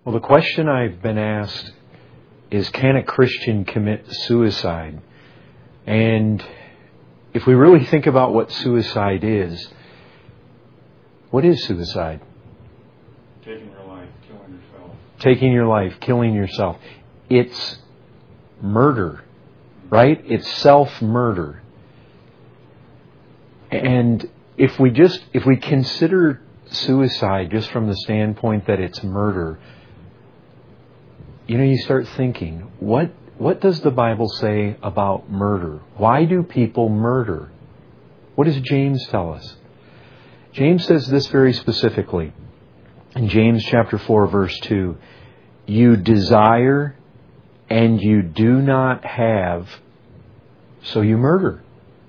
Well, the question I've been asked is, can a Christian commit suicide? And if we really think about what suicide is, what is suicide? Taking your life, killing yourself. Taking your life, killing yourself. It's murder, right? It's self-murder. And if we consider suicide just from the standpoint that it's murder, you start thinking, what does the Bible say about murder? Why do people murder? What does James tell us? James says this very specifically. In James chapter 4, verse 2, you desire and you do not have, so you murder.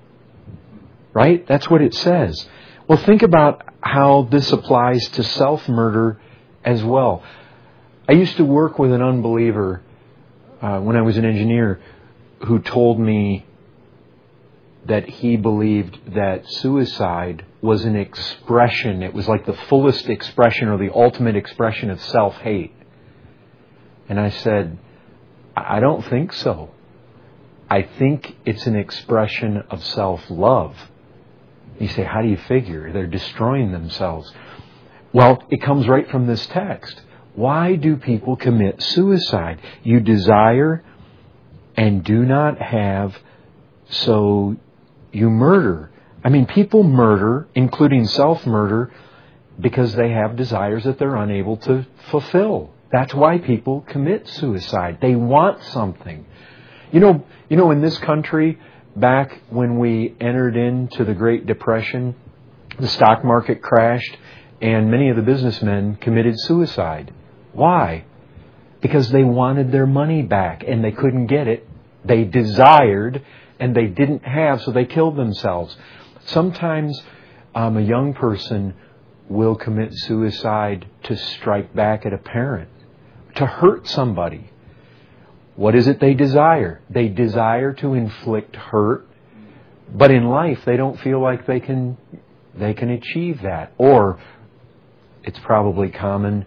Right? That's what it says. Well, think about how this applies to self-murder as well. I used to work with an unbeliever when I was an engineer who told me that he believed that suicide was an expression. It was like the fullest expression or the ultimate expression of self-hate. And I said, I don't think so. I think it's an expression of self-love. You say, how do you figure? They're destroying themselves. Well, it comes right from this text. Why do people commit suicide? You desire and do not have, so you murder. I mean, people murder, including self-murder, because they have desires that they're unable to fulfill. That's why people commit suicide. They want something. You know, in this country, back when we entered into the Great Depression, the stock market crashed, and many of the businessmen committed suicide. Why? Because they wanted their money back, and they couldn't get it. They desired, and they didn't have, so they killed themselves. Sometimes a young person will commit suicide to strike back at a parent, to hurt somebody. What is it they desire? They desire to inflict hurt, but in life they don't feel like they can achieve that. Or, it's probably common,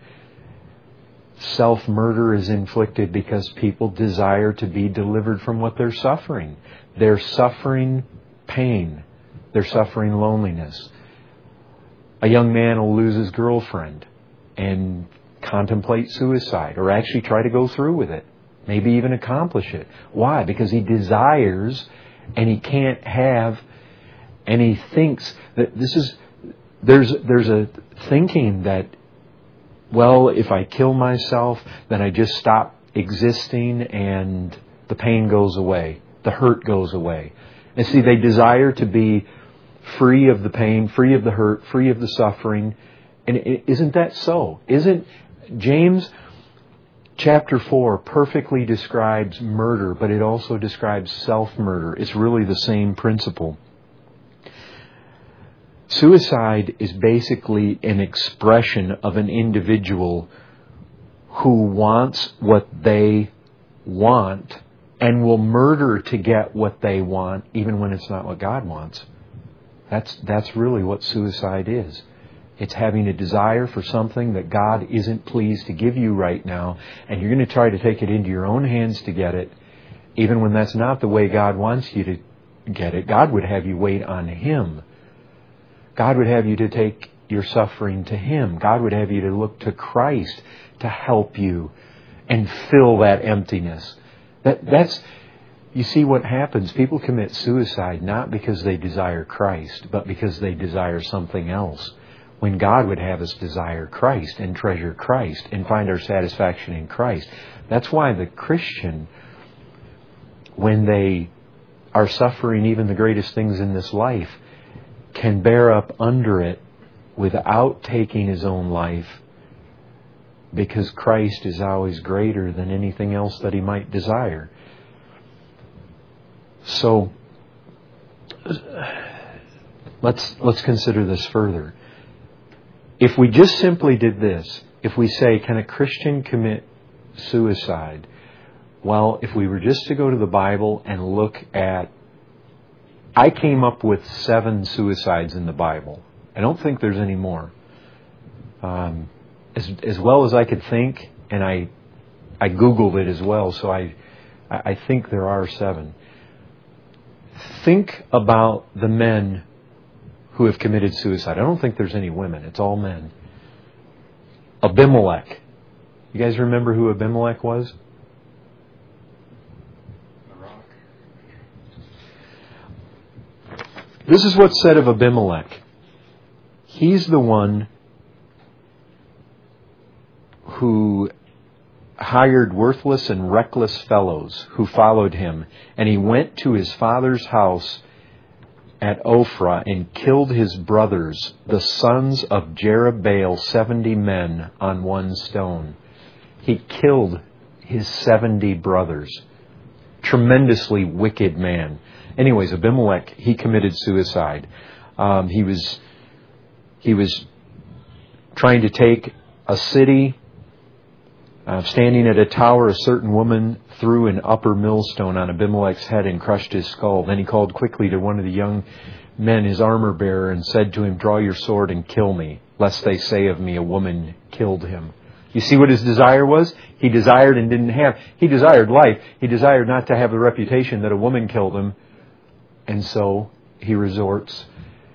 self-murder is inflicted because people desire to be delivered from what they're suffering. They're suffering pain. They're suffering loneliness. A young man will lose his girlfriend and contemplate suicide, or actually try to go through with it. Maybe even accomplish it. Why? Because he desires and he can't have, and he thinks that there's a thinking that, well, if I kill myself, then I just stop existing and the pain goes away. The hurt goes away. And see, they desire to be free of the pain, free of the hurt, free of the suffering. And isn't that so? Isn't James chapter 4 perfectly describes murder, but it also describes self-murder. It's really the same principle. Suicide is basically an expression of an individual who wants what they want and will murder to get what they want, even when it's not what God wants. That's really what suicide is. It's having a desire for something that God isn't pleased to give you right now, and you're going to try to take it into your own hands to get it, even when that's not the way God wants you to get it. God would have you wait on Him. God would have you to take your suffering to Him. God would have you to look to Christ to help you and fill that emptiness. You see what happens. People commit suicide not because they desire Christ, but because they desire something else. When God would have us desire Christ and treasure Christ and find our satisfaction in Christ. That's why the Christian, when they are suffering even the greatest things in this life, can bear up under it without taking his own life, because Christ is always greater than anything else that he might desire. So, let's consider this further. If we just simply did this, if we say, can a Christian commit suicide? Well, if we were just to go to the Bible and look at, I came up with 7 suicides in the Bible. I don't think there's any more. As well as I could think and I Googled it as well, so I think there are 7. Think about the men who have committed suicide. I don't think there's any women. It's all men. Abimelech. You guys remember who Abimelech was? The rock. This is what's said of Abimelech. He's the one who hired worthless and reckless fellows who followed him, and he went to his father's house at Ophrah and killed his brothers, the sons of Jerubbaal, 70 men on one stone. He killed his 70 brothers. Tremendously wicked man. Anyways, Abimelech, he committed suicide. He was trying to take a city. Standing at a tower, a certain woman threw an upper millstone on Abimelech's head and crushed his skull. Then he called quickly to one of the young men, his armor bearer, and said to him, "Draw your sword and kill me, lest they say of me, a woman killed him." You see what his desire was? He desired and didn't have. He desired life. He desired not to have the reputation that a woman killed him. And so he resorts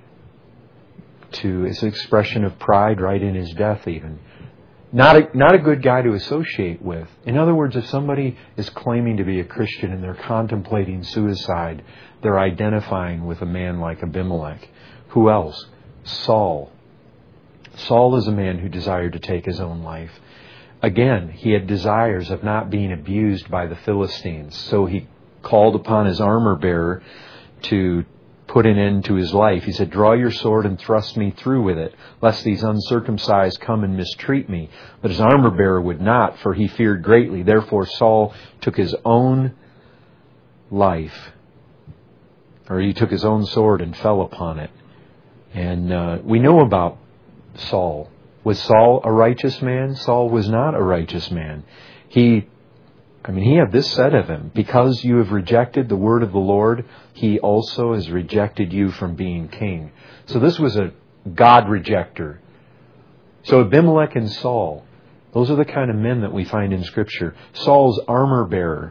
to his expression of pride right in his death even. Not a good guy to associate with. In other words, if somebody is claiming to be a Christian and they're contemplating suicide, they're identifying with a man like Abimelech. Who else? Saul. Saul is a man who desired to take his own life. Again, he had desires of not being abused by the Philistines. So he called upon his armor bearer to put an end to his life. He said, "Draw your sword and thrust me through with it, lest these uncircumcised come and mistreat me." But his armor bearer would not, for he feared greatly. Therefore Saul took his own life, or he took his own sword and fell upon it. And we know about Saul. Was Saul a righteous man? Saul was not a righteous man. He had this said of him: "Because you have rejected the word of the Lord, he also has rejected you from being king." So this was a God rejector. So Abimelech and Saul, those are the kind of men that we find in Scripture. Saul's armor bearer.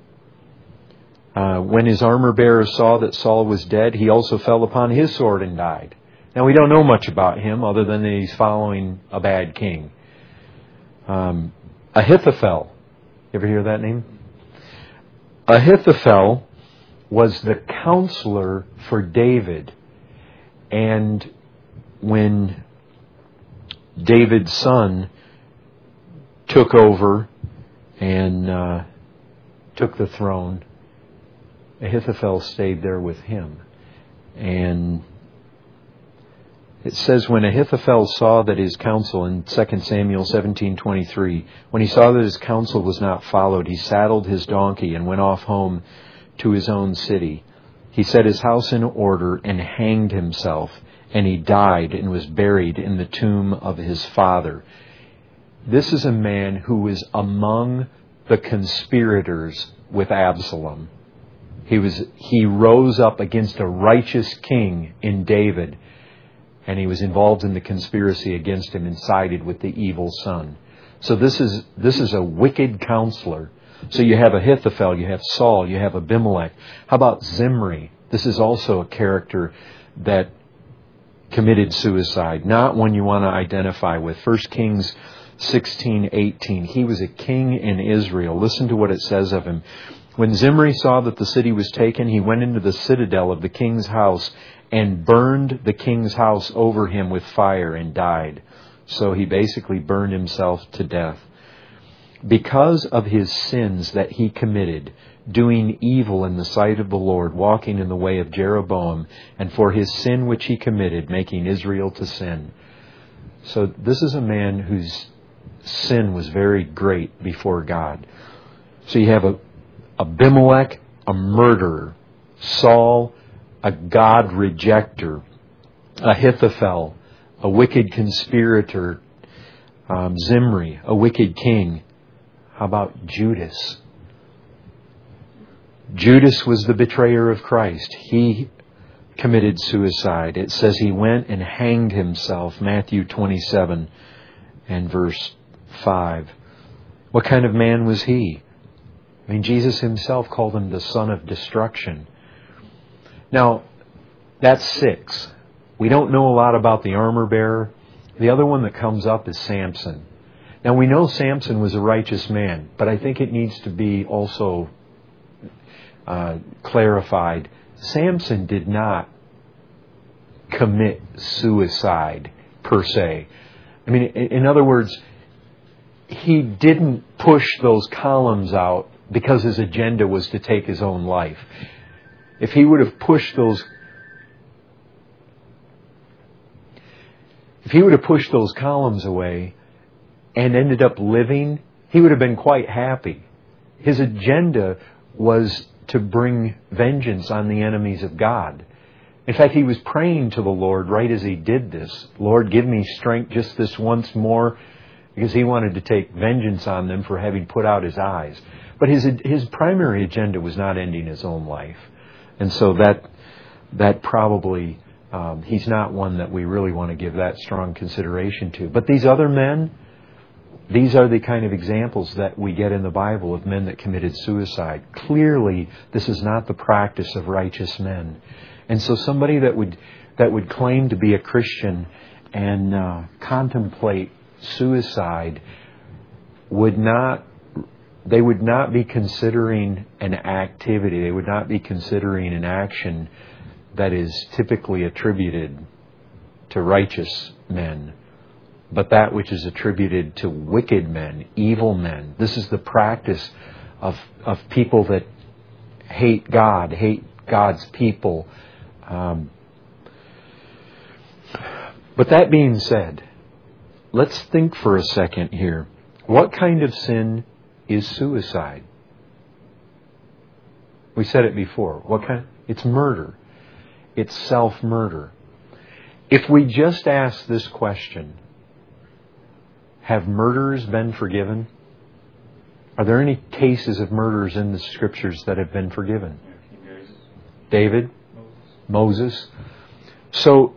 When his armor bearer saw that Saul was dead, he also fell upon his sword and died. Now we don't know much about him other than that he's following a bad king. Ahithophel. You ever hear that name? Ahithophel was the counselor for David. And when David's son took over and took the throne, Ahithophel stayed there with him. And it says, when Ahithophel saw that his counsel, in 2 Samuel 17:23, when he saw that his counsel was not followed, he saddled his donkey and went off home to his own city. He set his house in order and hanged himself, and he died and was buried in the tomb of his father. This is a man who was among the conspirators with Absalom. He rose up against a righteous king in David, and he was involved in the conspiracy against him and sided with the evil son. So this is a wicked counselor. So you have Ahithophel, you have Saul, you have Abimelech. How about Zimri? This is also a character that committed suicide. Not one you want to identify with. 1 Kings 16:18. He was a king in Israel. Listen to what it says of him. When Zimri saw that the city was taken, he went into the citadel of the king's house and burned the king's house over him with fire and died. So he basically burned himself to death. Because of his sins that he committed, doing evil in the sight of the Lord, walking in the way of Jeroboam, and for his sin which he committed, making Israel to sin. So this is a man whose sin was very great before God. So you have Abimelech, a murderer; Saul, a God rejecter; Ahithophel, a wicked conspirator; Zimri, a wicked king. How about Judas? Judas was the betrayer of Christ. He committed suicide. It says he went and hanged himself, Matthew 27 and verse 5. What kind of man was he? I mean, Jesus himself called him the son of destruction. Now, that's 6. We don't know a lot about the armor bearer. The other one that comes up is Samson. Now, we know Samson was a righteous man, but I think it needs to be also clarified. Samson did not commit suicide, per se. I mean, in other words, he didn't push those columns out because his agenda was to take his own life. If he would have pushed those columns away and ended up living, he would have been quite happy. His agenda was to bring vengeance on the enemies of God. In fact, he was praying to the Lord right as he did this. Lord, give me strength just this once more, because he wanted to take vengeance on them for having put out his eyes. But his primary agenda was not ending his own life. And so that probably, he's not one that we really want to give that strong consideration to. But these other men, these are the kind of examples that we get in the Bible of men that committed suicide. Clearly, this is not the practice of righteous men. And so somebody that would claim to be a Christian and contemplate suicide would not be considering an activity. They would not be considering an action that is typically attributed to righteous men, but that which is attributed to wicked men, evil men. This is the practice of people that hate God, hate God's people. But that being said, let's think for a second here. What kind of sin is suicide? We said it before. What kind? It's murder. It's self-murder. If we just ask this question, have murderers been forgiven? Are there any cases of murderers in the Scriptures that have been forgiven? David? Moses? So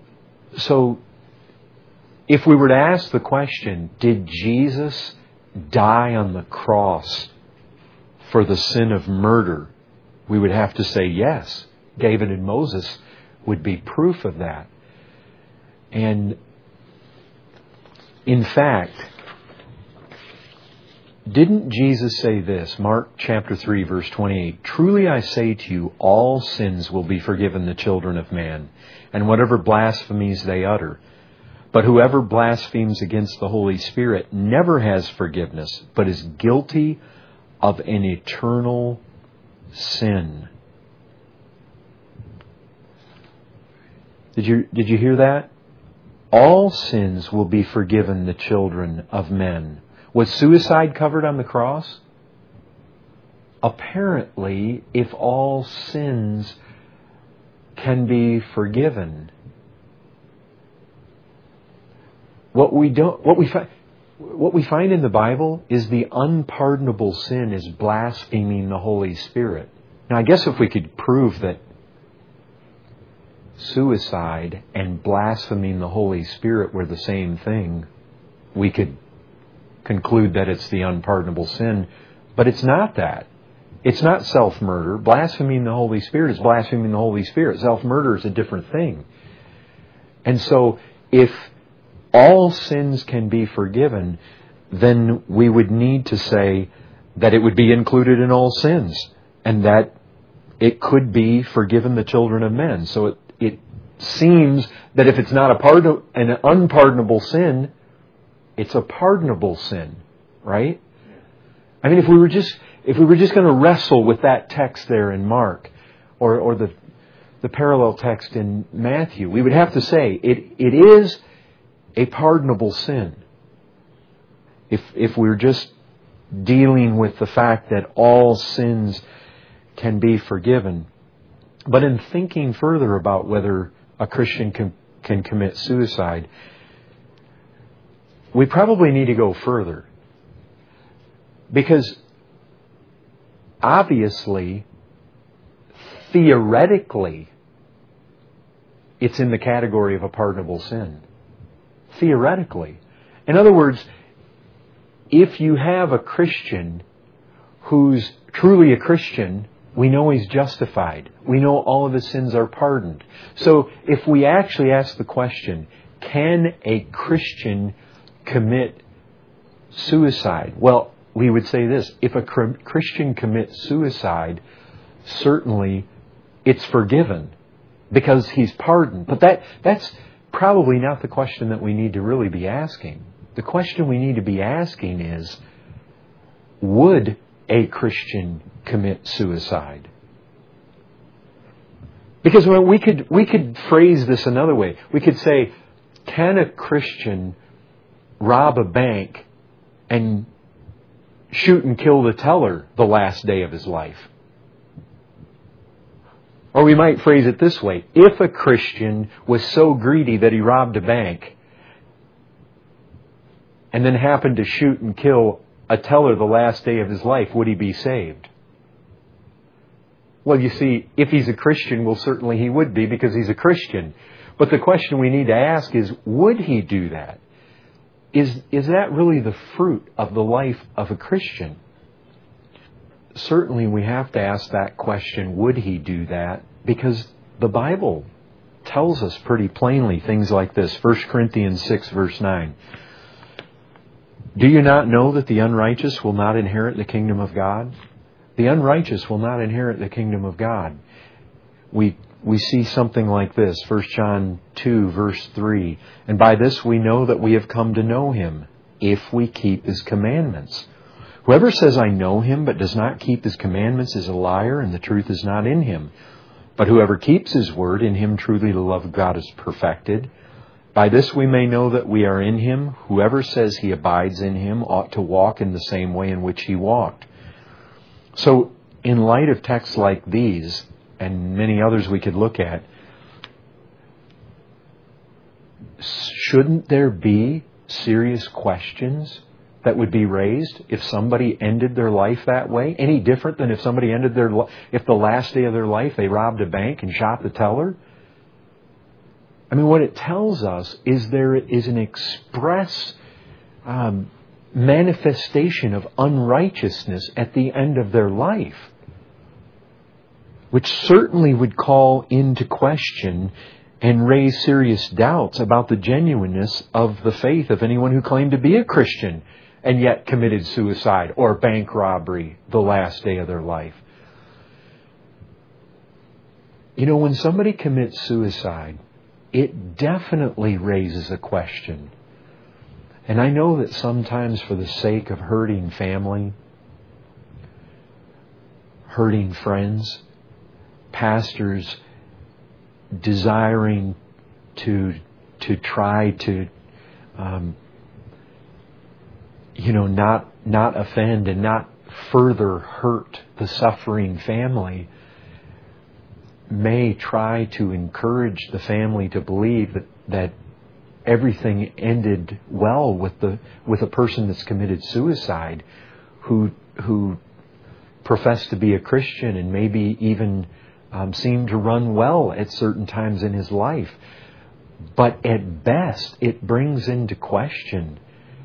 if we were to ask the question, did Jesus die on the cross for the sin of murder? We would have to say yes. David and Moses would be proof of that. And in fact, didn't Jesus say this? Mark chapter 3, verse 28. Truly I say to you, all sins will be forgiven the children of man, and whatever blasphemies they utter. But whoever blasphemes against the Holy Spirit never has forgiveness, but is guilty of an eternal sin. Did you hear that? All sins will be forgiven the children of men. Was suicide covered on the cross? Apparently, if all sins can be forgiven, what we find in the Bible is the unpardonable sin is blaspheming the Holy Spirit. Now, I guess if we could prove that suicide and blaspheming the Holy Spirit were the same thing, we could conclude that it's the unpardonable sin. But it's not that. It's not self-murder. Blaspheming the Holy Spirit is blaspheming the Holy Spirit. Self-murder is a different thing. And so, if all sins can be forgiven, then we would need to say that it would be included in all sins, and that it could be forgiven the children of men. So it seems that if it's not an unpardonable sin, it's a pardonable sin, right? I mean, if we were just going to wrestle with that text there in Mark, or the parallel text in Matthew, we would have to say it is a pardonable sin. If we're just dealing with the fact that all sins can be forgiven. But in thinking further about whether a Christian can commit suicide, we probably need to go further. Because obviously, theoretically, it's in the category of a pardonable sin. Theoretically. In other words, if you have a Christian who's truly a Christian, we know he's justified. We know all of his sins are pardoned. So if we actually ask the question, can a Christian commit suicide? Well, we would say this: if a Christian commits suicide, certainly it's forgiven because he's pardoned. But that's probably not the question that we need to really be asking. The question we need to be asking is, would a Christian commit suicide? Because we could phrase this another way. We could say, can a Christian rob a bank and shoot and kill the teller the last day of his life? Or we might phrase it this way: if a Christian was so greedy that he robbed a bank and then happened to shoot and kill a teller the last day of his life, would he be saved? Well, you see, if he's a Christian, well, certainly he would be, because he's a Christian. But the question we need to ask is, would he do that? Is that really the fruit of the life of a Christian? Certainly we have to ask that question, would he do that? Because the Bible tells us pretty plainly things like this. 1 Corinthians 6, verse 9. Do you not know that the unrighteous will not inherit the kingdom of God? The unrighteous will not inherit the kingdom of God. We see something like this. 1 John 2, verse 3. And by this we know that we have come to know Him, if we keep His commandments. Whoever says, I know Him, but does not keep His commandments is a liar, and the truth is not in him. But whoever keeps His word, in him truly the love of God is perfected. By this we may know that we are in Him. Whoever says he abides in Him ought to walk in the same way in which He walked. So, in light of texts like these, and many others we could look at, shouldn't there be serious questions that would be raised if somebody ended their life that way? Any different than if somebody ended if the last day of their life they robbed a bank and shot the teller? I mean, what it tells us is there is an express manifestation of unrighteousness at the end of their life, which certainly would call into question and raise serious doubts about the genuineness of the faith of anyone who claimed to be a Christian and yet committed suicide or bank robbery the last day of their life. You know, when somebody commits suicide, it definitely raises a question. And I know that sometimes for the sake of hurting family, hurting friends, pastors desiring to try to not offend and not further hurt the suffering family, may try to encourage the family to believe that everything ended well with a person that's committed suicide, who professed to be a Christian and maybe even seemed to run well at certain times in his life. But at best, it brings into question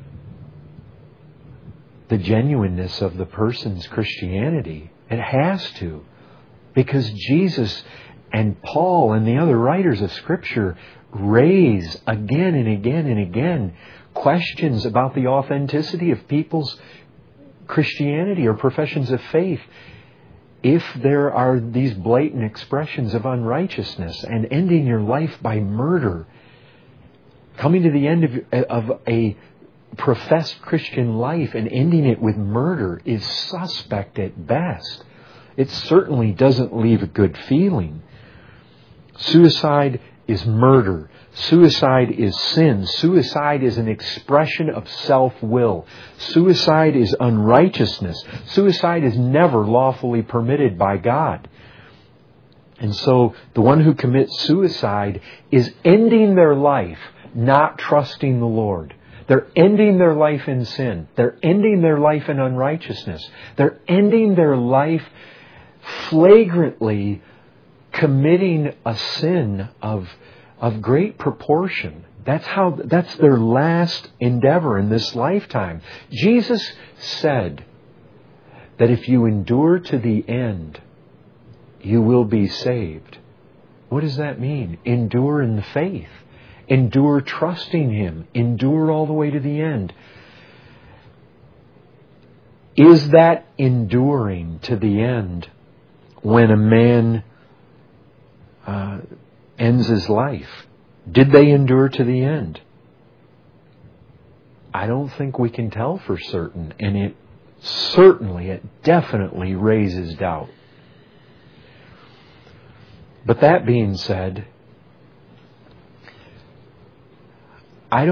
the genuineness of the person's Christianity. It has to. Because Jesus and Paul and the other writers of Scripture raise again and again and again questions about the authenticity of people's Christianity or professions of faith. If there are these blatant expressions of unrighteousness and ending your life by murder, coming to the end of a professed Christian life and ending it with murder is suspect at best. It certainly doesn't leave a good feeling. Suicide is murder. Suicide is sin. Suicide is an expression of self-will. Suicide is unrighteousness. Suicide is never lawfully permitted by God. And so the one who commits suicide is ending their life not trusting the Lord. They're ending their life in sin. They're ending their life in unrighteousness. They're ending their life flagrantly committing a sin of of great proportion. That's their last endeavor in this lifetime. Jesus said that if you endure to the end, you will be saved. What does that mean? Endure in the faith. Endure trusting Him. Endure all the way to the end. Is that enduring to the end when a man ends his life? Did they endure to the end? I don't think we can tell for certain, and it definitely raises doubt. But that being said, I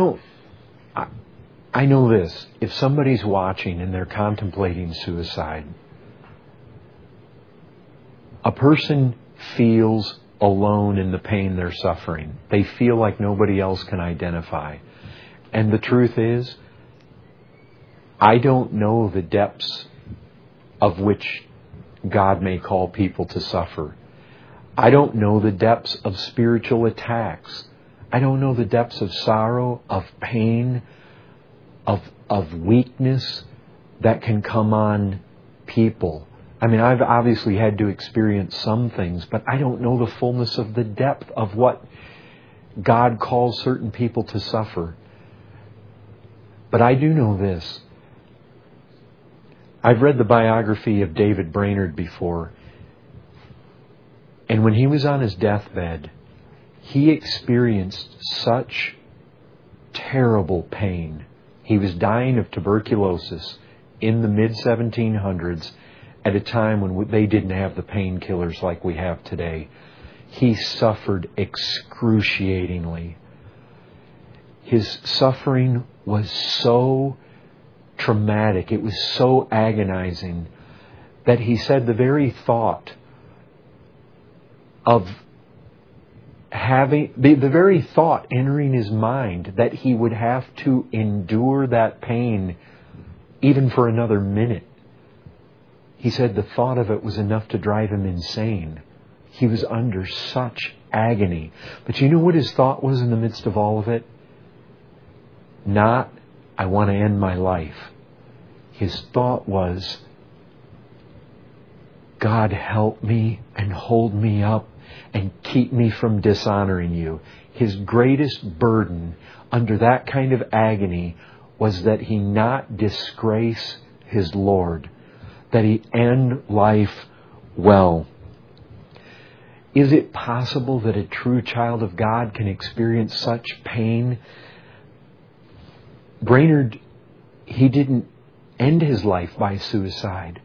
know this. If somebody's watching and they're contemplating suicide, a person feels alone in the pain they're suffering. They feel like nobody else can identify. And the truth is, I don't know the depths of which God may call people to suffer. I don't know the depths of spiritual attacks. I don't know the depths of sorrow, of pain, of weakness that can come on people. I mean, I've obviously had to experience some things, but I don't know the fullness of the depth of what God calls certain people to suffer. But I do know this. I've read the biography of David Brainerd before. And when he was on his deathbed, he experienced such terrible pain. He was dying of tuberculosis in the mid-1700s at a time when they didn't have the painkillers like we have today. He suffered excruciatingly. His suffering was so traumatic, it was so agonizing, that he said the very thought of the very thought entering his mind that he would have to endure that pain even for another minute, he said the thought of it was enough to drive him insane. He was under such agony. But you know what his thought was in the midst of all of it? Not, I want to end my life. His thought was, God, help me and hold me up and keep me from dishonoring you. His greatest burden under that kind of agony was that he not disgrace his Lord, that he end life well. Is it possible that a true child of God can experience such pain? Brainerd, he didn't end his life by suicide.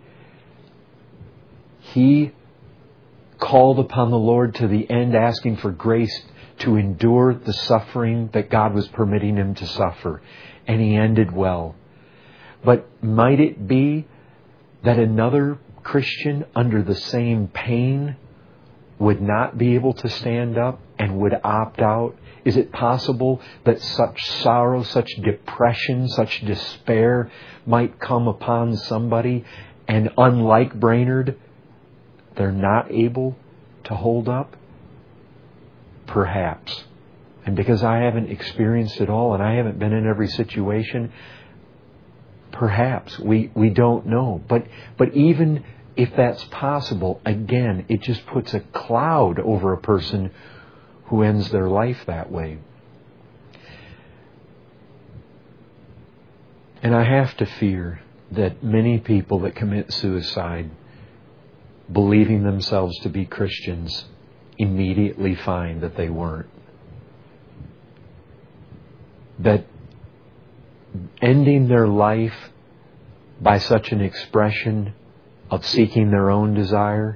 He called upon the Lord to the end, asking for grace to endure the suffering that God was permitting him to suffer. And he ended well. But might it be that another Christian under the same pain would not be able to stand up and would opt out? Is it possible that such sorrow, such depression, such despair might come upon somebody, and unlike Brainerd, they're not able to hold up? Perhaps. And because I haven't experienced it all and I haven't been in every situation, perhaps. We don't know. But even if that's possible, again, it just puts a cloud over a person who ends their life that way. And I have to fear that many people that commit suicide, believing themselves to be Christians, immediately find that they weren't. That ending their life by such an expression of seeking their own desire,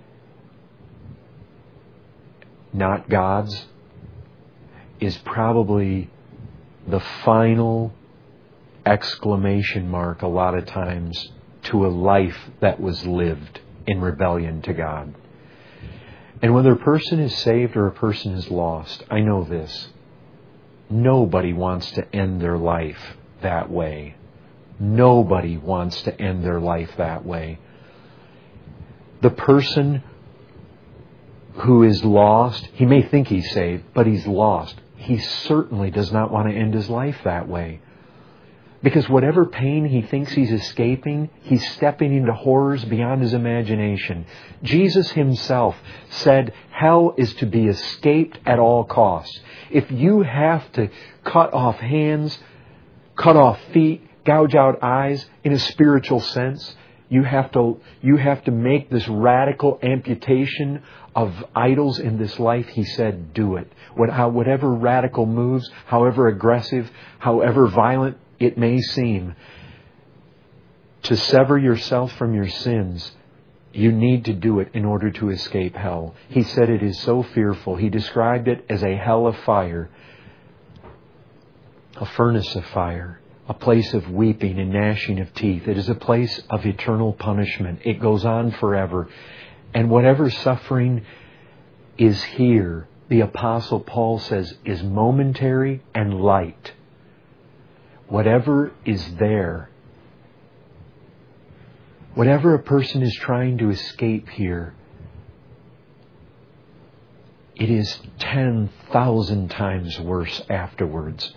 not God's, is probably the final exclamation mark a lot of times to a life that was lived in rebellion to God. And whether a person is saved or a person is lost, I know this. Nobody wants to end their life that way. Nobody wants to end their life that way. The person who is lost, he may think he's saved, but he's lost. He certainly does not want to end his life that way. Because whatever pain he thinks he's escaping, he's stepping into horrors beyond his imagination. Jesus himself said hell is to be escaped at all costs. If you have to cut off hands, cut off feet, gouge out eyes in a spiritual sense, you have to make this radical amputation of idols in this life. He said, do it. Whatever radical moves, however aggressive, however violent it may seem, to sever yourself from your sins, you need to do it in order to escape hell. He said it is so fearful. He described it as a hell of fire, a furnace of fire, a place of weeping and gnashing of teeth. It is a place of eternal punishment. It goes on forever. And whatever suffering is here, the Apostle Paul says, is momentary and light. Whatever is there, whatever a person is trying to escape here, it is 10,000 times worse afterwards.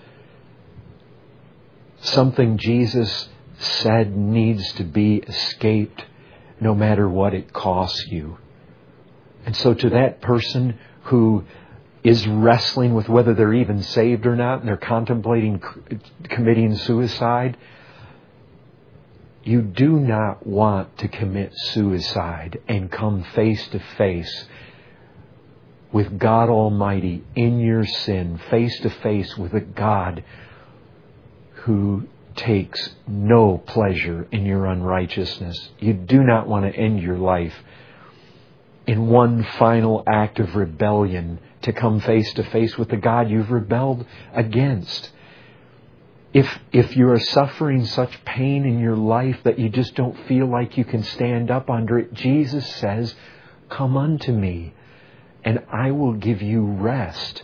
Something Jesus said needs to be escaped no matter what it costs you. And so to that person who is wrestling with whether they're even saved or not, and they're contemplating committing suicide, you do not want to commit suicide and come face to face with God Almighty in your sin, face to face with a God who takes no pleasure in your unrighteousness. You do not want to end your life in one final act of rebellion to come face to face with the God you've rebelled against. If you are suffering such pain in your life that you just don't feel like you can stand up under it, Jesus says, "Come unto me, and I will give you rest."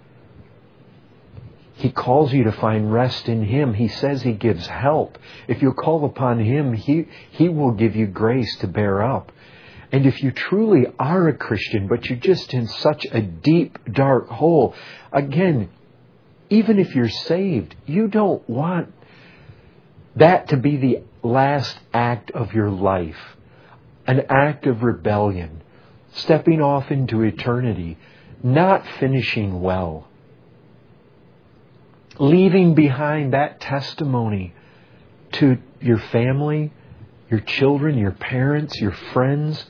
He calls you to find rest in Him. He says He gives help. If you call upon Him, He will give you grace to bear up. And if you truly are a Christian, but you're just in such a deep, dark hole, again, even if you're saved, you don't want that to be the last act of your life. An act of rebellion. Stepping off into eternity. Not finishing well. Leaving behind that testimony to your family, your children, your parents, your friends,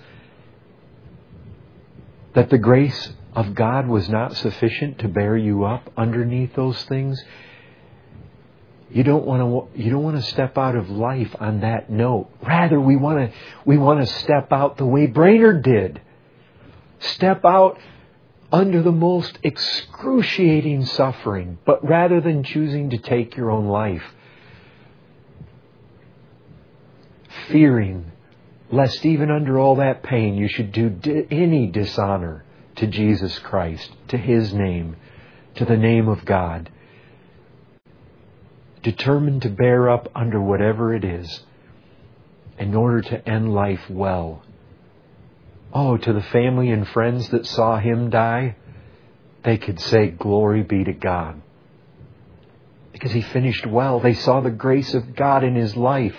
that the grace of God was not sufficient to bear you up underneath those things. You don't want to step out of life on that note. Rather, we want to step out the way Brainerd did. Step out under the most excruciating suffering, but rather than choosing to take your own life, fearing lest even under all that pain you should do any dishonor to Jesus Christ, to His name, to the name of God. Determined to bear up under whatever it is in order to end life well. Oh, to the family and friends that saw him die, they could say, "Glory be to God." Because he finished well. They saw the grace of God in his life.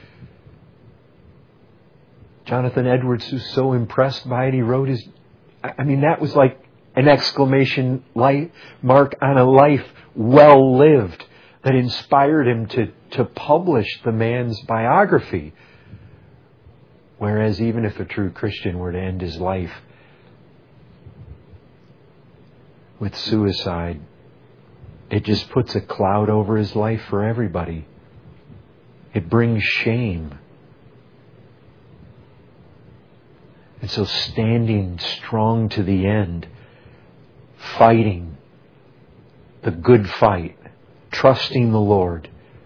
Jonathan Edwards, who's so impressed by it, he wrote that was like an exclamation mark on a life well lived that inspired him to publish the man's biography. Whereas even if a true Christian were to end his life with suicide, it just puts a cloud over his life for everybody. It brings shame. And so standing strong to the end, fighting the good fight, trusting the Lord.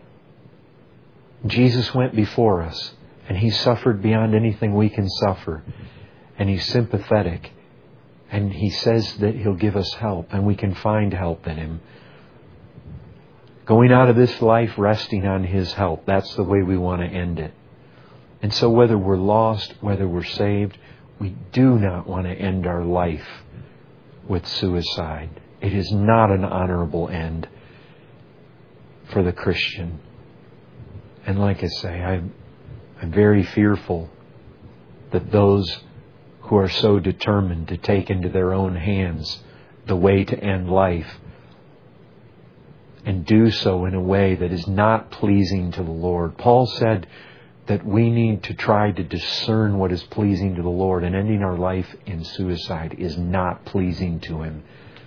Jesus went before us, and He suffered beyond anything we can suffer. And He's sympathetic. And He says that He'll give us help, and we can find help in Him. Going out of this life resting on His help, that's the way we want to end it. And so whether we're lost, whether we're saved, We do not want to end our life with suicide. It is not an honorable end for the Christian. And like I say, I'm very fearful that those who are so determined to take into their own hands the way to end life and do so in a way that is not pleasing to the Lord. Paul said that we need to try to discern what is pleasing to the Lord, and ending our life in suicide is not pleasing to Him.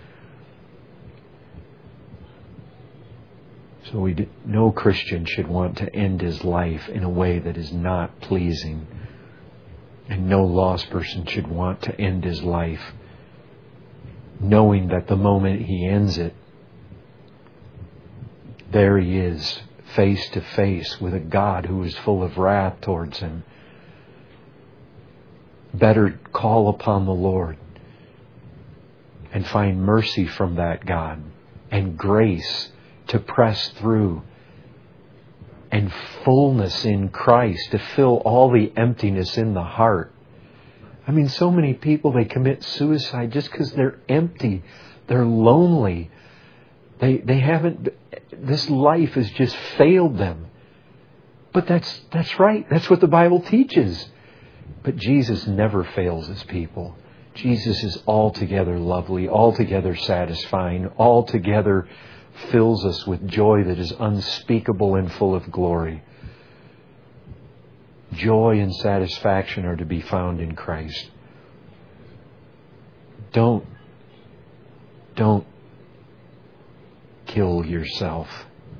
So no Christian should want to end his life in a way that is not pleasing. And no lost person should want to end his life knowing that the moment he ends it, there he is, face to face with a God who is full of wrath towards him. Better call upon the Lord and find mercy from that God and grace to press through, and fullness in Christ to fill all the emptiness in the heart. I mean, so many people, they commit suicide just because they're empty. They're lonely. They haven't, this life has just failed them. But that's right. That's what the Bible teaches. But Jesus never fails His people. Jesus is altogether lovely, altogether satisfying, altogether fills us with joy that is unspeakable and full of glory. Joy and satisfaction are to be found in Christ. Don't kill yourself.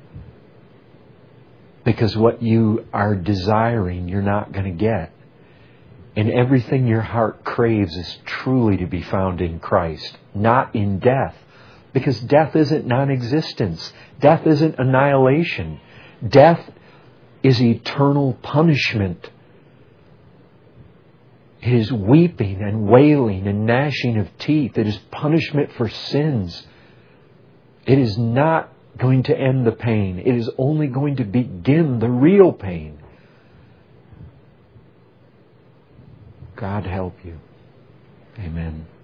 Because what you are desiring, you're not going to get. And everything your heart craves is truly to be found in Christ, not in death. Because death isn't non-existence. Death isn't annihilation. Death is eternal punishment. It is weeping and wailing and gnashing of teeth. It is punishment for sins. It is not going to end the pain. It is only going to begin the real pain. God help you. Amen.